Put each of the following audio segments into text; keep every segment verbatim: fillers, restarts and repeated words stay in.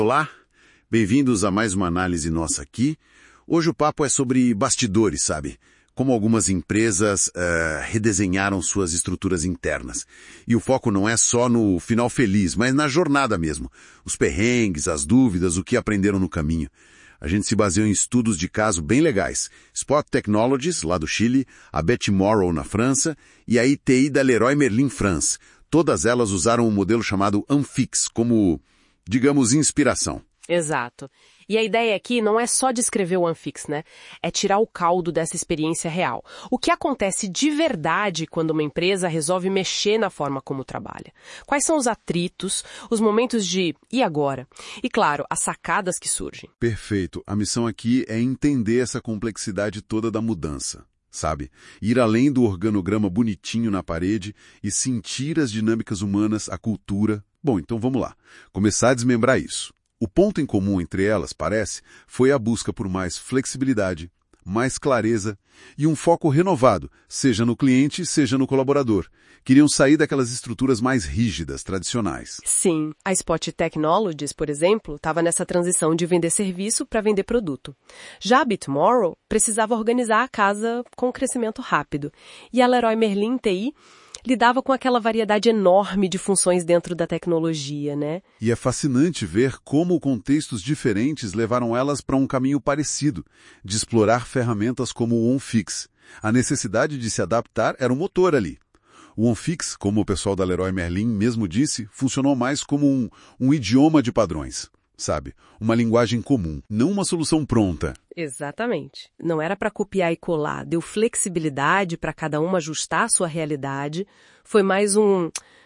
Olá, bem-vindos a mais uma análise nossa aqui. Hoje o papo é sobre bastidores, sabe? Como algumas empresas uh, redesenharam suas estruturas internas. E o foco não é só no final feliz, mas na jornada mesmo. Os perrengues, as dúvidas, o que aprenderam no caminho. A gente se baseou em estudos de caso bem legais. Spot Technologies, lá do Chile, a Betmorrow, na França, e a I T I da Leroy Merlin France. Todas elas usaram um modelo chamado Anfix como, digamos, inspiração. Exato. E a ideia aqui não é só descrever o Anfix, né? É tirar o caldo dessa experiência real. O que acontece de verdade quando uma empresa resolve mexer na forma como trabalha? Quais são os atritos, os momentos de e agora? E, claro, as sacadas que surgem. Perfeito. A missão aqui é entender essa complexidade toda da mudança, sabe? Ir além do organograma bonitinho na parede e sentir as dinâmicas humanas, a cultura. Bom, então vamos lá. Começar a desmembrar isso. O ponto em comum entre elas, parece, foi a busca por mais flexibilidade, mais clareza e um foco renovado, seja no cliente, seja no colaborador. Queriam sair daquelas estruturas mais rígidas, tradicionais. Sim, a Spot Technologies, por exemplo, estava nessa transição de vender serviço para vender produto. Já a Betmorrow precisava organizar a casa com crescimento rápido. E a Leroy Merlin T I lidava com aquela variedade enorme de funções dentro da tecnologia, né? E é fascinante ver como contextos diferentes levaram elas para um caminho parecido, de explorar ferramentas como o Onfix. A necessidade de se adaptar era o motor ali. O Onfix, como o pessoal da Leroy Merlin mesmo disse, funcionou mais como um, um idioma de padrões, sabe? Uma linguagem comum, não uma solução pronta. Exatamente. Não era para copiar e colar, deu flexibilidade para cada uma ajustar a sua realidade. Foi mais um,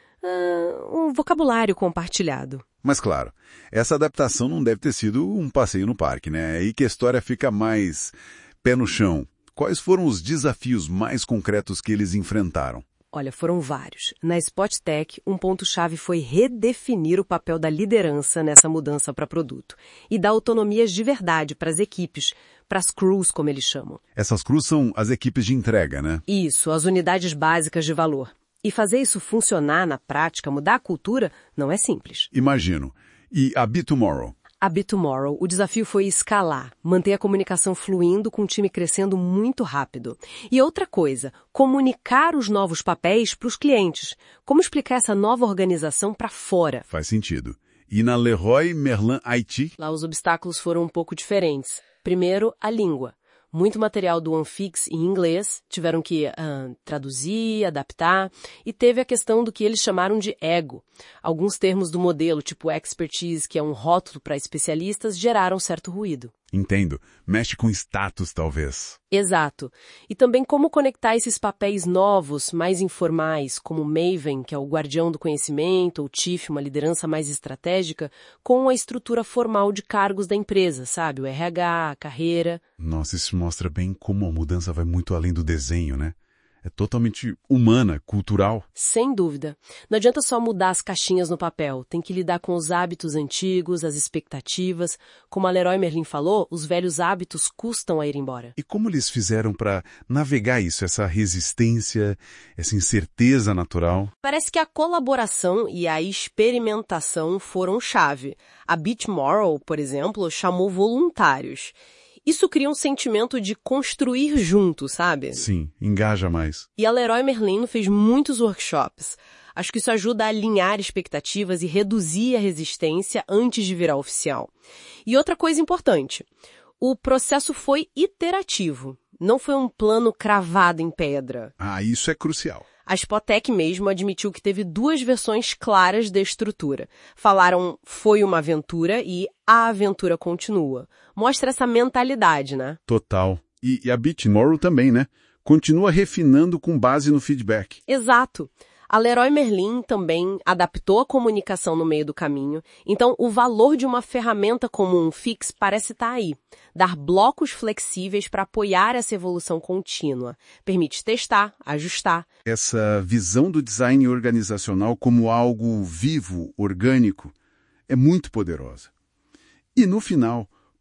uh, um vocabulário compartilhado. Mas claro, essa adaptação não deve ter sido um passeio no parque, né? É aí que a história fica mais pé no chão. Quais foram os desafios mais concretos que eles enfrentaram? Olha, foram vários. Na Spot Tech, um ponto-chave foi redefinir o papel da liderança nessa mudança para produto e dar autonomias de verdade para as equipes, para as crews, como eles chamam. Essas crews são as equipes de entrega, né? Isso, as unidades básicas de valor. E fazer isso funcionar na prática, mudar a cultura, não é simples. Imagino. E a Betmorrow? A Betmorrow, o desafio foi escalar, manter a comunicação fluindo com o time crescendo muito rápido. E outra coisa, comunicar os novos papéis para os clientes. Como explicar essa nova organização para fora? Faz sentido. E na Leroy Merlin I T? Lá os obstáculos foram um pouco diferentes. Primeiro, a língua. Muito material do Anfix em inglês, tiveram que uh, traduzir, adaptar, e teve a questão do que eles chamaram de ego. Alguns termos do modelo, tipo expertise, que é um rótulo para especialistas, geraram certo ruído. Entendo. Mexe com status, talvez. Exato. E também como conectar esses papéis novos, mais informais, como Maven, que é o guardião do conhecimento, ou Chief, uma liderança mais estratégica, com a estrutura formal de cargos da empresa, sabe? O R H, a carreira. Nossa, isso mostra bem como a mudança vai muito além do desenho, né? É totalmente humana, cultural. Sem dúvida. Não adianta só mudar as caixinhas no papel. Tem que lidar com os hábitos antigos, as expectativas. Como a Leroy Merlin falou, os velhos hábitos custam a ir embora. E como eles fizeram para navegar isso, essa resistência, essa incerteza natural? Parece que a colaboração e a experimentação foram chave. A Betmorrow, por exemplo, chamou voluntários. Isso cria um sentimento de construir junto, sabe? Sim, engaja mais. E a Leroy Merlin fez muitos workshops. Acho que isso ajuda a alinhar expectativas e reduzir a resistência antes de virar oficial. E outra coisa importante, o processo foi iterativo. Não foi um plano cravado em pedra. Ah, isso é crucial. A Spotec mesmo admitiu que teve duas versões claras da estrutura. Falaram foi uma aventura e a aventura continua. Mostra essa mentalidade, né? Total. E, e a Betmorrow também, né? Continua refinando com base no feedback. Exato. A Leroy Merlin também adaptou a comunicação no meio do caminho, então o valor de uma ferramenta como um Fix parece estar aí. Dar blocos flexíveis para apoiar essa evolução contínua. Permite testar, ajustar. Essa visão do design organizacional como algo vivo, orgânico, é muito poderosa. E no final,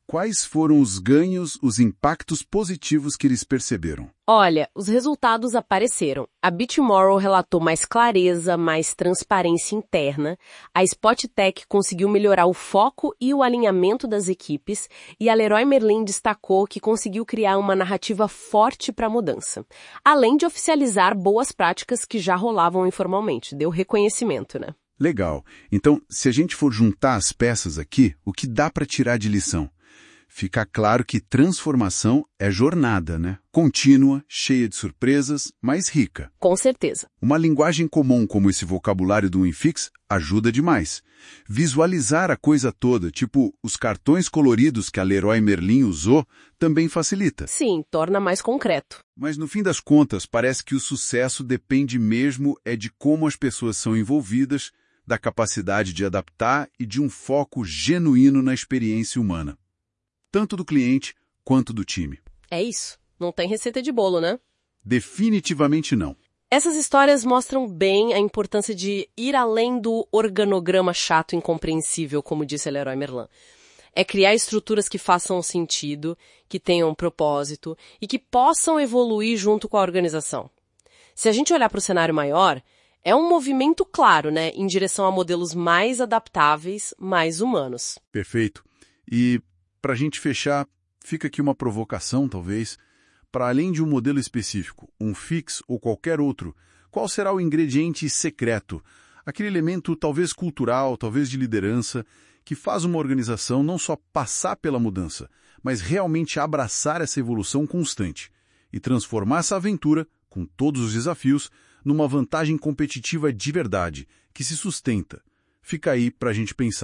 Quais foram os ganhos, os impactos positivos que eles perceberam? Olha, os resultados apareceram. A Bitmorrow relatou mais clareza, mais transparência interna, a Spottech conseguiu melhorar o foco e o alinhamento das equipes, e a Leroy Merlin destacou que conseguiu criar uma narrativa forte para a mudança, além de oficializar boas práticas que já rolavam informalmente. Deu reconhecimento, né? Legal. Então, se a gente for juntar as peças aqui, o que dá para tirar de lição? Fica claro que transformação é jornada, né? Contínua, cheia de surpresas, mas rica. Com certeza. Uma linguagem comum como esse vocabulário do Infix ajuda demais. Visualizar a coisa toda, tipo os cartões coloridos que a Leroy Merlin usou, também facilita. Sim, torna mais concreto. Mas no fim das contas, parece que o sucesso depende mesmo é de como as pessoas são envolvidas, da capacidade de adaptar e de um foco genuíno na experiência humana. Tanto do cliente quanto do time. É isso. Não tem receita de bolo, né? Definitivamente não. Essas histórias mostram bem a importância de ir além do organograma chato e incompreensível, como disse a Leroy Merlin. É criar estruturas que façam sentido, que tenham um propósito e que possam evoluir junto com a organização. Se a gente olhar para o cenário maior, é um movimento claro, né, em direção a modelos mais adaptáveis, mais humanos. Perfeito. E para a gente fechar, fica aqui uma provocação, talvez. Para além de um modelo específico, um Fix ou qualquer outro, qual será o ingrediente secreto? Aquele elemento talvez cultural, talvez de liderança, que faz uma organização não só passar pela mudança, mas realmente abraçar essa evolução constante e transformar essa aventura, com todos os desafios, numa vantagem competitiva de verdade, que se sustenta. Fica aí para a gente pensar.